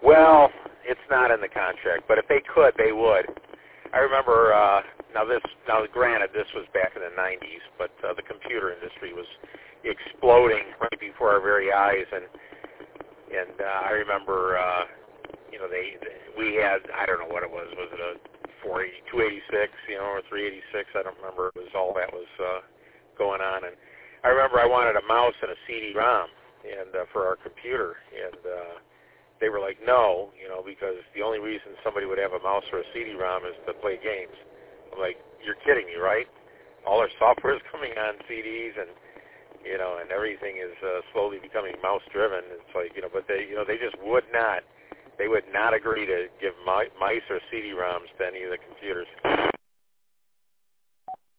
Well, it's not in the contract, but if they could, they would. I remember, now granted, this was back in the 90s, but the computer industry was exploding right before our very eyes, and I remember, we had, I don't know what it was it a 286, or 386, I don't remember, it was all that was going on, and I remember I wanted a mouse and a CD-ROM and for our computer, and they were like, no, because the only reason somebody would have a mouse or a CD-ROM is to play games. I'm like, you're kidding me, right? All our software is coming on CDs, and and everything is slowly becoming mouse-driven. It's like, but they just would not. They would not agree to give mice or CD-ROMs to any of the computers.